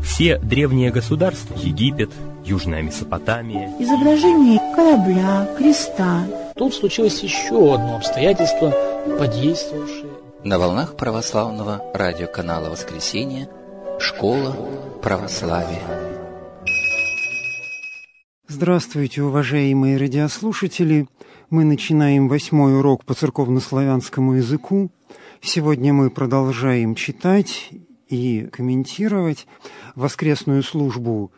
Все древние государства — Египет, Южная Месопотамия. Изображение корабля, креста. Тут случилось еще одно обстоятельство, подействовавшее. На волнах православного радиоканала «Воскресенье» «Школа православия». Здравствуйте, уважаемые радиослушатели! Мы начинаем 8-й урок по церковнославянскому языку. Сегодня мы продолжаем читать и комментировать воскресную службу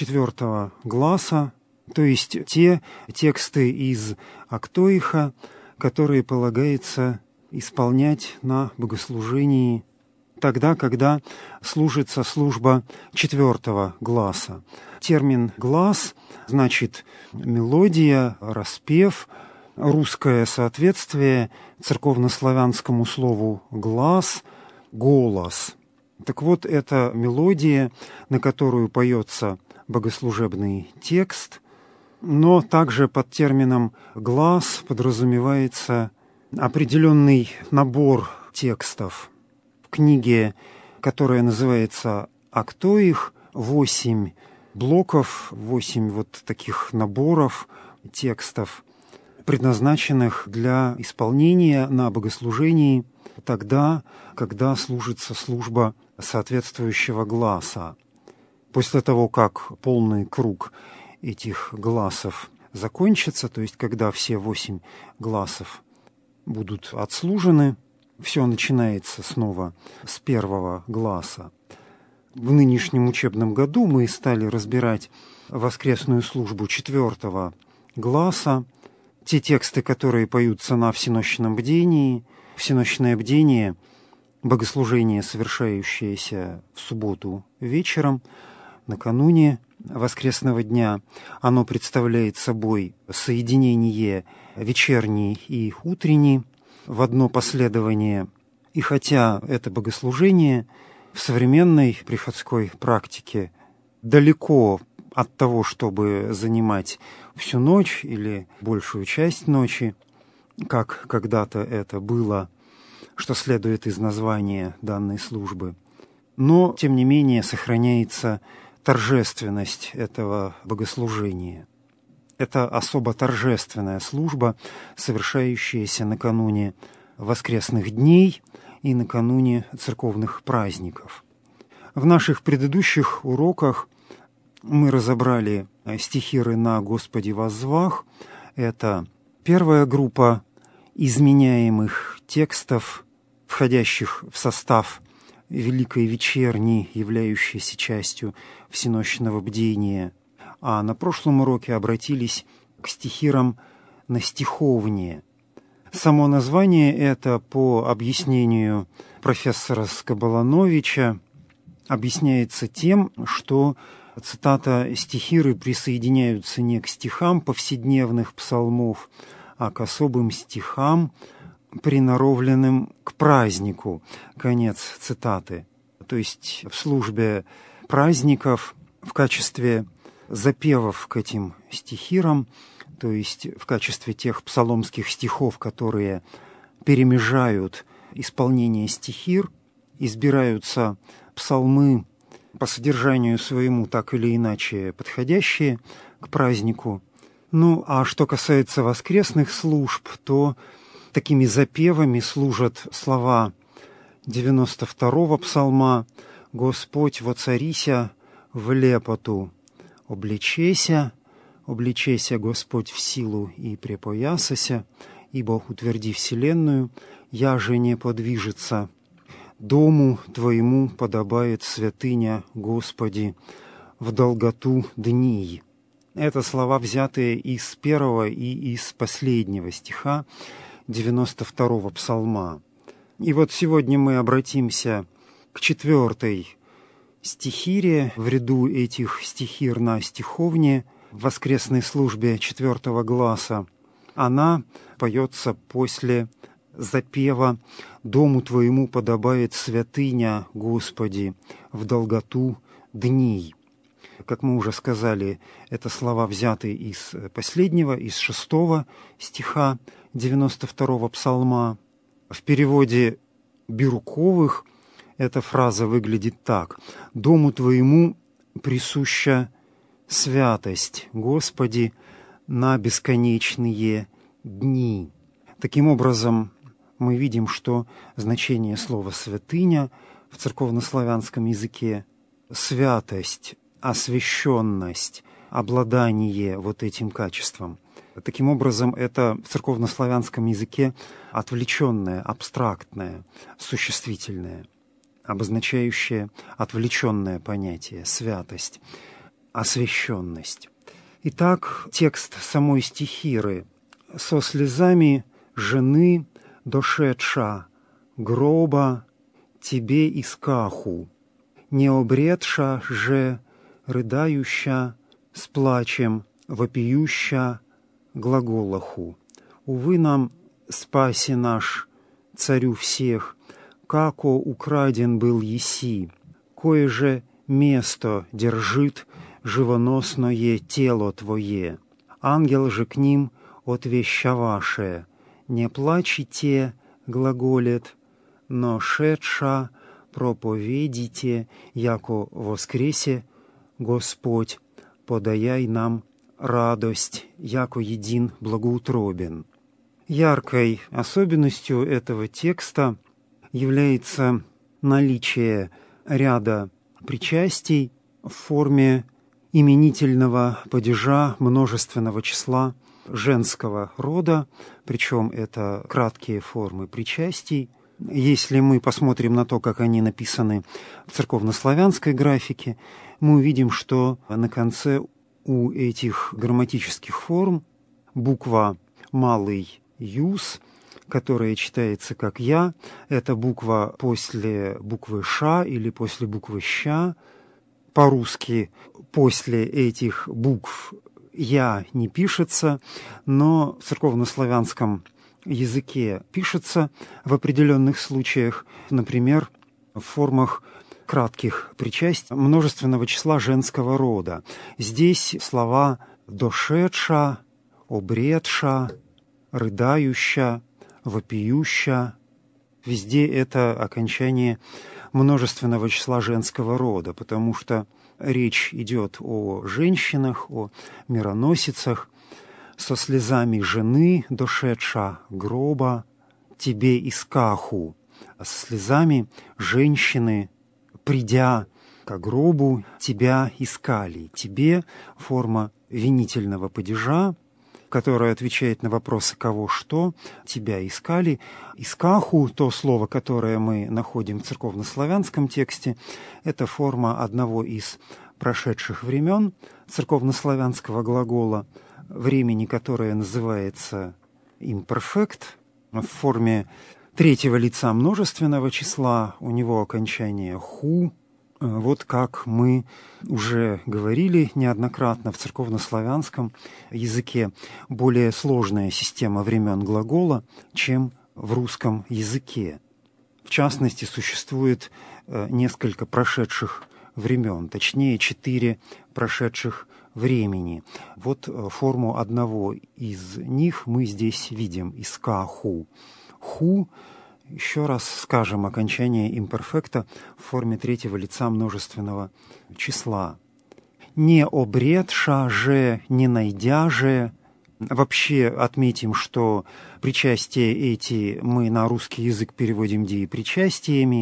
4 гласа, то есть те тексты из Актоиха, которые полагается исполнять на богослужении тогда, когда служится служба 4 гласа. Термин «глас» значит мелодия, распев, русское соответствие церковнославянскому слову «глас», «голос». Так вот, это мелодия, на которую поется богослужебный текст, но также под термином «глас» подразумевается определенный набор текстов. В книге, которая называется «Актоих», 8 блоков, 8 вот таких наборов текстов, предназначенных для исполнения на богослужении тогда, когда служится служба соответствующего гласа. После того, как полный круг этих гласов закончится, то есть когда все 8 гласов будут отслужены, все начинается снова с 1 гласа. В нынешнем учебном году мы стали разбирать воскресную службу 4 гласа, те тексты, которые поются на всенощном бдении. Всенощное бдение – богослужение, совершающееся в субботу вечером, накануне воскресного дня. Оно представляет собой соединение вечерний и утренний в одно последование. И хотя это богослужение в современной приходской практике далеко от того, чтобы занимать всю ночь или большую часть ночи, как когда-то это было, что следует из названия данной службы, но, тем не менее, сохраняется торжественность этого богослужения. Это особо торжественная служба, совершающаяся накануне воскресных дней и накануне церковных праздников. В наших предыдущих уроках мы разобрали стихиры «На Господи воззвах». Это первая группа изменяемых текстов, входящих в состав Великой Вечерни, являющейся частью всенощного бдения. А на прошлом уроке обратились к стихирам на стиховне. Само название это, по объяснению профессора Скоболановича, объясняется тем, что, цитата, «стихиры присоединяются не к стихам повседневных псалмов, а к особым стихам, приноровленным к празднику». Конец цитаты. То есть в службе праздников в качестве запевов к этим стихирам, то есть в качестве тех псаломских стихов, которые перемежают исполнение стихир, избираются псалмы по содержанию своему так или иначе подходящие к празднику. Ну, а что касается воскресных служб, то такими запевами служат слова 92-го псалма «Господь воцарися в лепоту, облечеся, облечеся Господь в силу и препоясася, ибо утверди вселенную, яже не подвижется. Дому Твоему подобает святыня, Господи, в долготу дней». Это слова, взятые из 1 и из последнего стиха 92-го псалма. И вот сегодня мы обратимся к 4-й стихире в ряду этих стихир на стиховне в воскресной службе 4 гласа. Она поется после запева «Дому Твоему подобает святыня, Господи, в долготу дней». Как мы уже сказали, это слова взяты из последнего, из 6 стиха 92-го псалма. В переводе Бирюковых эта фраза выглядит так: «Дому Твоему присуща святость, Господи, на бесконечные дни». Таким образом, мы видим, что значение слова «святыня» в церковнославянском языке — святость, освященность, обладание вот этим качеством. Таким образом, это в церковнославянском языке отвлеченное, абстрактное, существительное, обозначающее отвлеченное понятие — святость, освященность. Итак, текст самой стихиры: «Со слезами жены, дошедша гроба, тебе искаху, не обретша же, рыдающа, с плачем, вопиюща, глаголаху. Увы нам, спаси наш, царю всех, како украден был еси, кое же место держит живоносное тело твое. Ангел же к ним отвещаваше, не плачете, глаголет, но шедша проповедите, яко воскресе Господь, подаяй нам радость, яко един благоутробен». Яркой особенностью этого текста является наличие ряда причастий в форме именительного падежа множественного числа женского рода, причем это краткие формы причастий. Если мы посмотрим на то, как они написаны в церковнославянской графике, мы увидим, что на конце у этих грамматических форм буква малый «юс», которая читается как «я», это буква после буквы «ша» или после буквы «ща». По-русски после этих букв «я» не пишется, но в церковнославянском языке пишется в определенных случаях, например, в формах кратких причастий множественного числа женского рода. Здесь слова «дошедша», «обретша», «рыдающа», «вопиюща». Везде это окончание множественного числа женского рода, потому что речь идет о женщинах, о мироносицах. «Со слезами жены, дошедша гроба, тебе искаху». Со слезами женщины, придя к гробу, тебя искали. «Тебе» — форма винительного падежа, которая отвечает на вопросы «кого что», «тебя искали». «Искаху» — то слово, которое мы находим в церковнославянском тексте, это форма одного из прошедших времен церковнославянского глагола, времени, которое называется imperfect, в форме третьего лица множественного числа, у него окончание «ху». Вот как мы уже говорили неоднократно, в церковнославянском языке более сложная система времен глагола, чем в русском языке. В частности, существует несколько прошедших времен, точнее 4 прошедших времени. Вот форму одного из них мы здесь видим — искаху. «Ху», еще раз скажем, окончание имперфекта в форме третьего лица множественного числа. «Не обретша же, не найдя же». Вообще отметим, что причастия эти мы на русский язык переводим деепричастиями.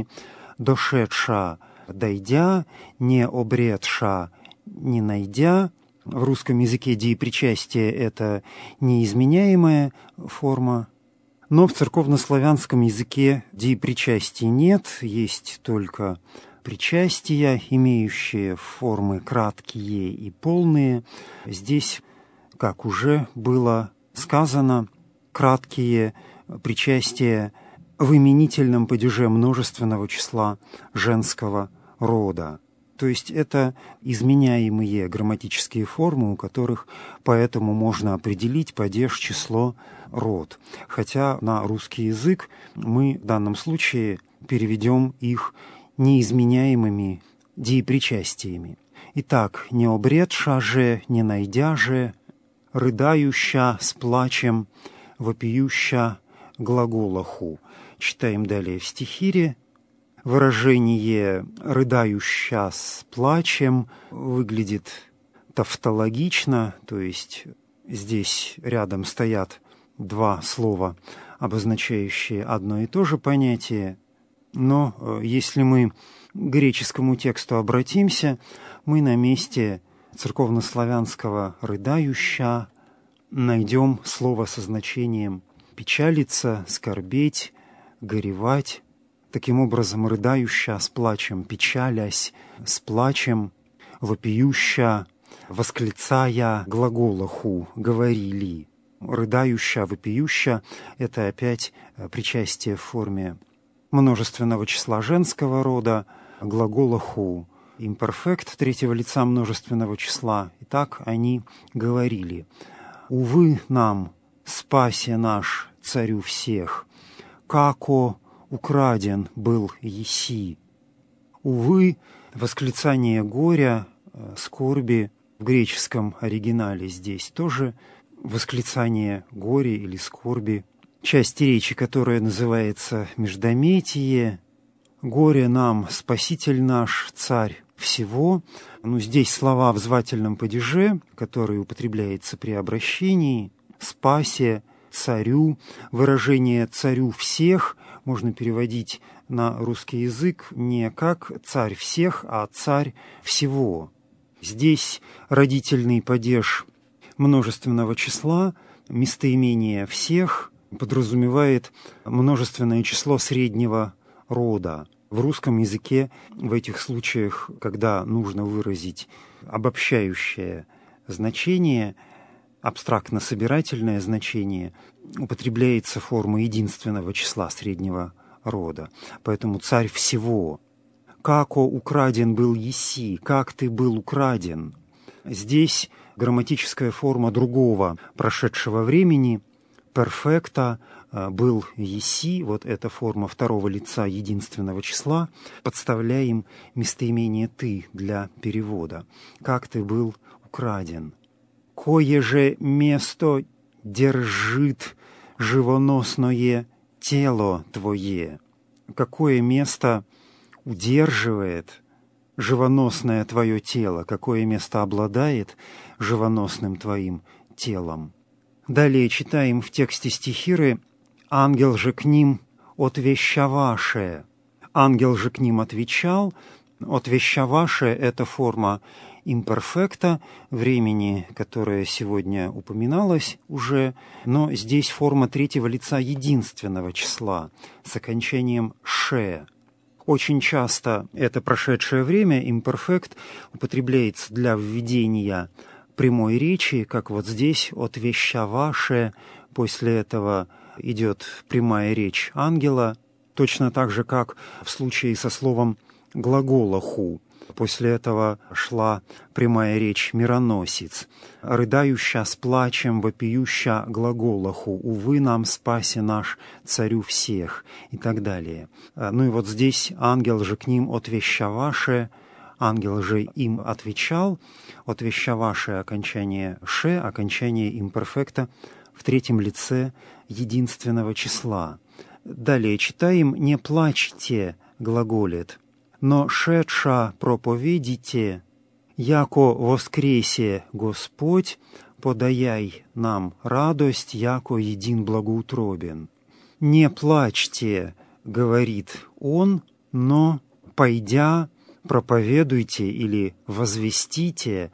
«Дошедша» — «дойдя», «не обретша» — «не найдя». В русском языке деепричастие — это неизменяемая форма. Но в церковнославянском языке деепричастий нет, есть только причастия, имеющие формы краткие и полные. Здесь, как уже было сказано, краткие причастия в именительном падеже множественного числа женского рода. То есть это изменяемые грамматические формы, у которых поэтому можно определить падеж, число, род. Хотя на русский язык мы в данном случае переведем их неизменяемыми деепричастиями. Итак, «не обретша же, не найдя же, рыдающа с плачем, вопиюща глаголаху». Читаем далее в стихире. Выражение «рыдающа с плачем» выглядит тавтологично, то есть здесь рядом стоят два слова, обозначающие одно и то же понятие, но если мы к греческому тексту обратимся, мы на месте церковнославянского «рыдающа» найдем слово со значением «печалиться», «скорбеть», «горевать». Таким образом, рыдающа с плачем, печалясь с плачем, вопиюща, восклицая глаголаху, говорили. Рыдающа, вопиюща — это опять причастие в форме множественного числа женского рода, глаголаху — имперфект третьего лица множественного числа. Итак, они говорили: «Увы нам, спасе наш, царю всех, како украден был еси». Увы, восклицание горя, скорби в греческом оригинале здесь тоже восклицание горя или скорби. Часть речи, которая называется «междометие», «Горе нам, Спаситель наш, Царь всего». Здесь слова в звательном падеже, который употребляется при обращении, «спасе», «царю». Выражение «царю всех» можно переводить на русский язык не как «царь всех», а «царь всего». Здесь родительный падеж множественного числа, местоимение «всех» подразумевает множественное число среднего рода. В русском языке в этих случаях, когда нужно выразить обобщающее значение, абстрактно-собирательное значение, употребляется форма единственного числа среднего рода. Поэтому «царь всего». «Како украден был еси», «как ты был украден». Здесь грамматическая форма другого прошедшего времени, перфекта, был еси, вот эта форма второго лица единственного числа, подставляем местоимение «ты» для перевода. «Как ты был украден». «Кое же место держит живоносное тело твое». Какое место удерживает живоносное твое тело, какое место обладает живоносным твоим телом. Далее читаем в тексте стихиры: «Ангел же к ним отвещаваше». Ангел же к ним отвечал. Отвещаваше — это форма имперфекта, времени, которое сегодня упоминалось уже, но здесь форма третьего лица единственного числа с окончанием «ше». Очень часто это прошедшее время, имперфект, употребляется для введения прямой речи, как вот здесь «отвещаваше», после этого идет прямая речь ангела, точно так же, как в случае со словом «глаголаху». После этого шла прямая речь «мироносец». «Рыдающа с плачем, вопиюща глаголаху, увы нам, спасе наш, царю всех» и так далее. Ну и вот здесь ангел же к ним отвещаваше, ангел же им отвечал. Отвещаваше — окончание «ше», окончание имперфекта в третьем лице единственного числа. Далее читаем: «Не плачьте», глаголит, «но шедша проповедите, яко воскресе Господь, подаяй нам радость, яко един благоутробен». «Не плачьте», говорит он, но пойдя проповедуйте или возвестите,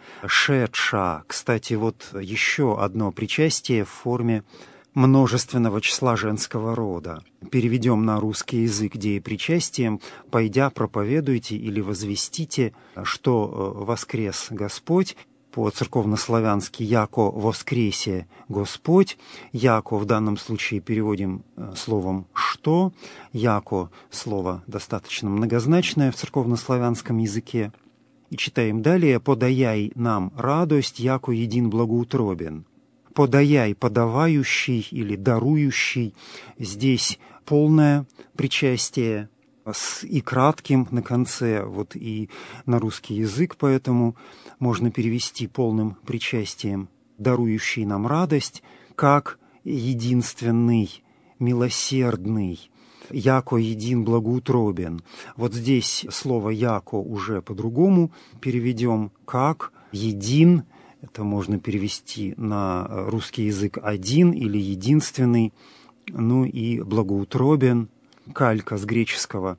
шедша. Кстати, вот еще одно причастие в форме множественного числа женского рода. Переведем на русский язык деепричастием: «пойдя проповедуйте или возвестите, что воскрес Господь». По церковнославянски «яко воскресе Господь». «Яко» в данном случае переводим словом «что». «Яко» — слово достаточно многозначное в церковнославянском языке. И читаем далее: «подаяй нам радость, яко един благоутробен». «Подаяй» — подавающий или дарующий. Здесь полное причастие с и кратким на конце, вот и на русский язык, поэтому можно перевести полным причастием: дарующий нам радость, как единственный, милосердный. «яко един благоутробен». Вот здесь слово «яко» уже по-другому переведем, как «един». Это можно перевести на русский язык «один» или «единственный». Ну и «благоутробен», калька с греческого,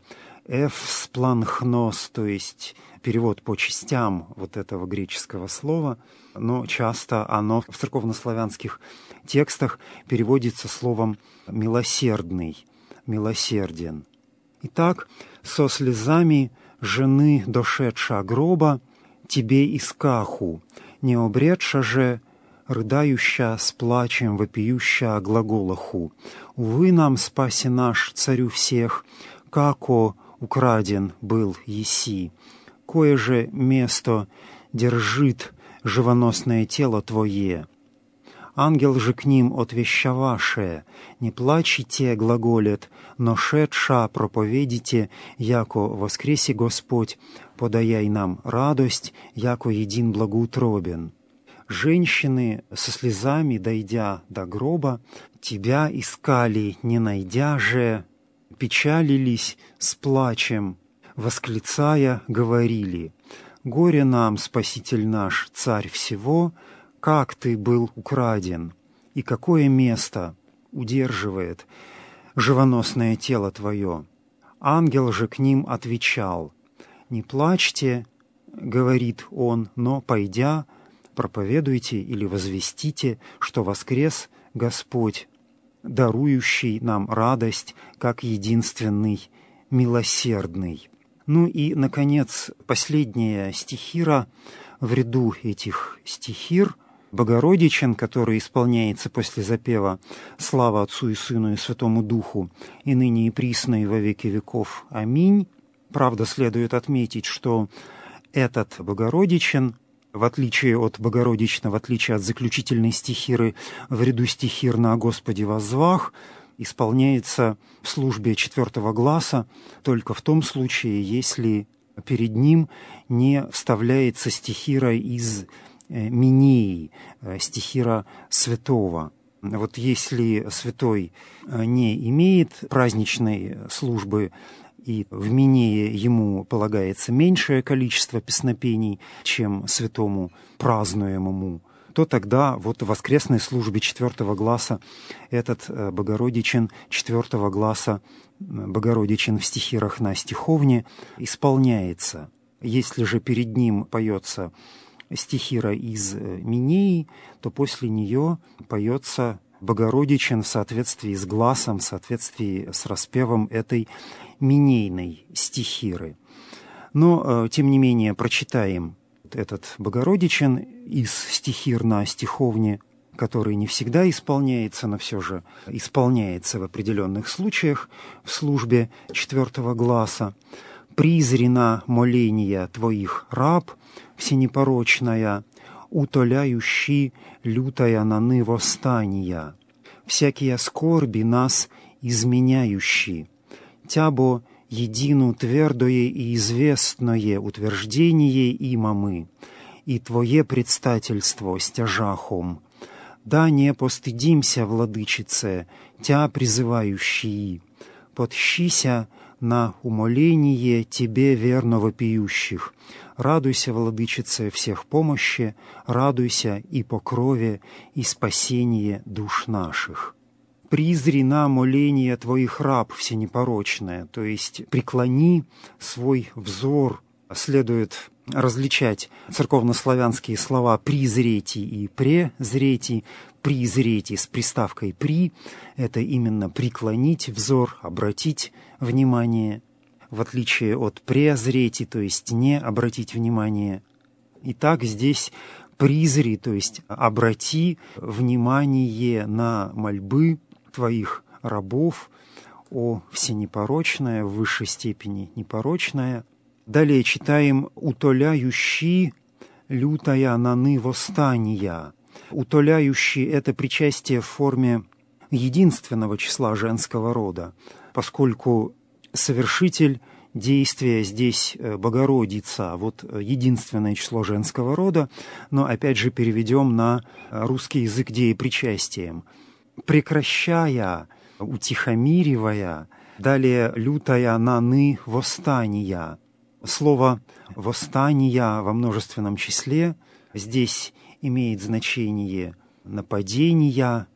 «эвспланхнос», то есть перевод по частям вот этого греческого слова, но часто оно в церковнославянских текстах переводится словом «милосердный», «милосерден». Итак, «со слезами жены дошедша гроба, тебе искаху, не обретша же, рыдающа с плачем вопиюща глаголаху. Увы нам, спаси наш, царю всех, како украден был еси, кое же место держит живоносное тело твое. Ангел же к ним отвещаваше, не плачете, глаголет, но шедша проповедите, яко воскресе Господь, подаяй нам радость, яко един благоутробен. Женщины со слезами, дойдя до гроба, тебя искали, не найдя же, печалились с плачем, восклицая, говорили: «Горе нам, Спаситель наш, Царь всего, как ты был украден, и какое место удерживает живоносное тело твое». Ангел же к ним отвечал: «Не плачьте, — говорит он, — но, пойдя, проповедуйте или возвестите, что воскрес Господь, дарующий нам радость, как единственный милосердный». Ну и, наконец, последняя стихира в ряду этих стихир — Богородичен, который исполняется после запева «Слава Отцу и Сыну и Святому Духу, и ныне и присно и во веки веков. Аминь». Правда, следует отметить, что этот Богородичен, в отличие от Богородична, в отличие от заключительной стихиры в ряду стихир «На Господе воззвах», исполняется в службе 4 гласа только в том случае, если перед ним не вставляется стихира из Минеи, стихира святого. Вот если святой не имеет праздничной службы, и в Минее ему полагается меньшее количество песнопений, чем святому празднуемому, то тогда вот в воскресной службе 4 гласа этот Богородичен 4 гласа, Богородичен в стихирах на стиховне, исполняется. Если же перед ним поется стихира из Минеи, то после нее поется Богородичен в соответствии с гласом, в соответствии с распевом этой минейной стихиры. Но, тем не менее, прочитаем этот Богородичен из стихир на стиховне, который не всегда исполняется, но все же исполняется в определенных случаях в службе 4 гласа. «Призри на моления твоих раб, всенепорочная, утоляющий лютая наны восстания, всякие скорби нас изменяющие, тябо едину твердое и известное утверждение имамы, и Твое предстательство стяжахом. Да не постыдимся, владычице, Тя призывающие, подщися на умоление Тебе верно вопиющих. Радуйся, владычице, всех помощи, радуйся и покрове, и спасение душ наших. Призри на моление Твоих раб всенепорочное, то есть преклони свой взор». Следует различать церковнославянские слова «призрети» и «презрети». «Призрети» с приставкой «при» — это именно преклонить взор, обратить внимание, в отличие от «презрети», то есть не обратить внимание. Итак, здесь «призри», то есть обрати внимание на мольбы Твоих рабов, о всенепорочное, в высшей степени непорочное. Далее читаем «утоляющий лютая наны восстания». «Утоляющий» — это причастие в форме единственного числа женского рода, поскольку совершитель действия здесь Богородица, а вот единственное число женского рода, но опять же переведем на русский язык деепричастием. «Прекращая, утихомиривая, Далее «лютая наны восстания». Слово «восстания» во множественном числе здесь имеет значение нападения,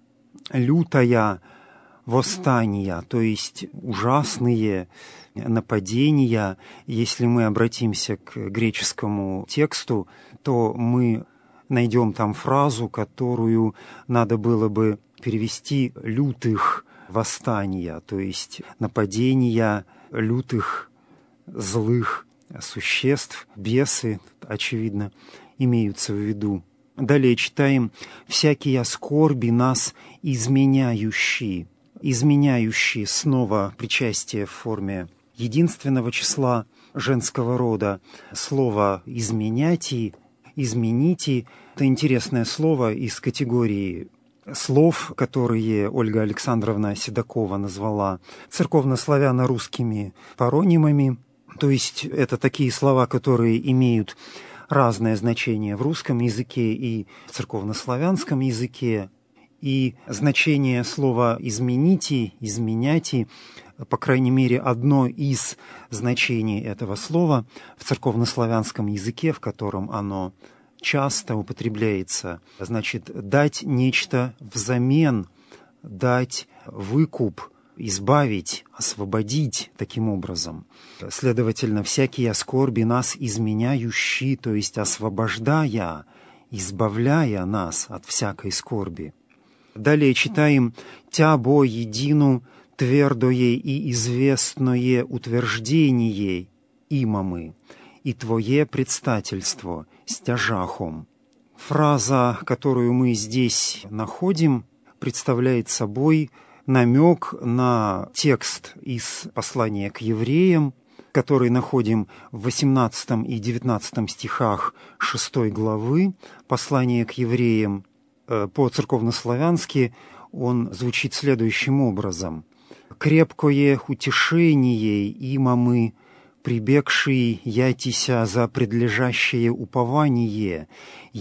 лютая восстания, то есть ужасные нападения. Если мы обратимся к греческому тексту, то мы найдем там фразу, которую надо было бы перевести «лютых восстания», то есть нападения лютых, злых существ, бесы, очевидно, имеются в виду. Далее читаем «всякие скорби нас изменяющие». Изменяющие, снова причастие в форме единственного числа женского рода. Слово «изменяти», «измените» — это интересное слово из категории слов, которые Ольга Александровна Седокова назвала церковнославяно-русскими паронимами. То есть это такие слова, которые имеют разное значение в русском языке и в церковнославянском языке. И значение слова «измените», «изменяти», по крайней мере, одно из значений этого слова в церковнославянском языке, в котором оно часто употребляется, значит, дать нечто взамен, дать выкуп, избавить, освободить таким образом. Следовательно, всякие скорби нас изменяющие, то есть освобождая, избавляя нас от всякой скорби. Далее читаем «тябо едину твердое и известное утверждение имамы и твое предстательство стяжахом». Фраза, которую мы здесь находим, представляет собой намек на текст из послания к евреям, который находим в 18 и 19 стихах 6 главы послания к евреям. По-церковнославянски он звучит следующим образом. «Крепкое утешение имамы, прибегшие ятися за предлежащее упование,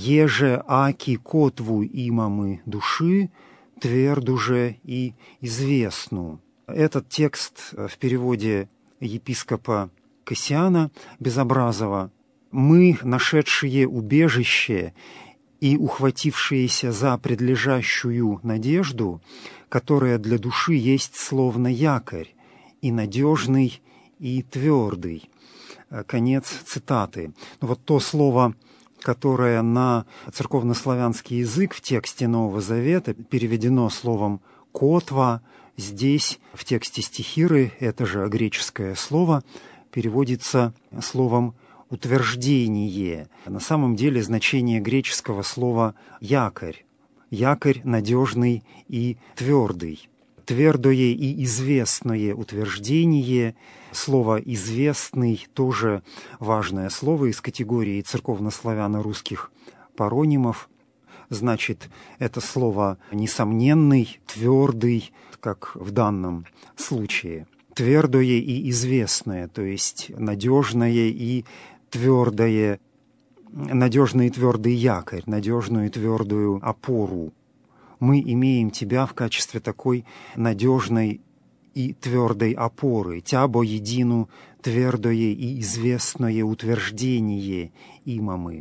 еже аки котву имамы души, твердуже и известну». Этот текст в переводе епископа Кассиана Безобразова «Мы, нашедшие убежище и ухватившиеся за предлежащую надежду, которая для души есть словно якорь, и надежный, и твердый». Конец цитаты. Вот то слово, которое на церковнославянский язык в тексте Нового Завета переведено словом «котва», здесь в тексте стихиры это же греческое слово переводится словом «утверждение». На самом деле значение греческого слова «якорь». Якорь надежный и твердый. Твердое и известное утверждение. Слово «известный» тоже важное слово из категории церковнославяно-русских паронимов. Значит, это слово «несомненный», «твердый», как в данном случае. Твердое и известное, то есть надежное и твердое, надежный и твердый якорь, надежную и твердую опору. Мы имеем тебя в качестве такой надежной и твердой опоры. «Тябо едину твердое и известное утверждение имамы».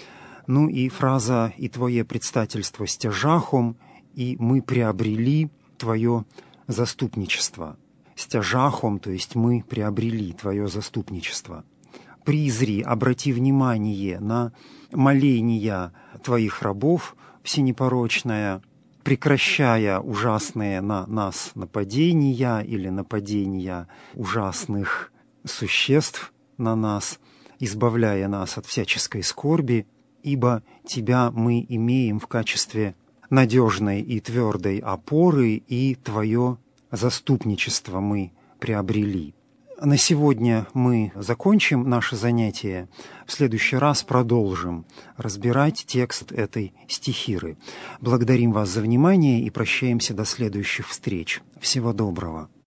Ну и фраза «и твое предстательство стяжахом», и мы приобрели твое заступничество. Стяжахом, то есть мы приобрели твое заступничество. «Призри, обрати внимание на моления твоих рабов, всенепорочная, прекращая ужасные на нас нападения или нападения ужасных существ на нас, избавляя нас от всяческой скорби, ибо тебя мы имеем в качестве надежной и твердой опоры, и твое заступничество мы приобрели». На сегодня мы закончим наше занятие. В следующий раз продолжим разбирать текст этой стихиры. Благодарим вас за внимание и прощаемся до следующих встреч. Всего доброго.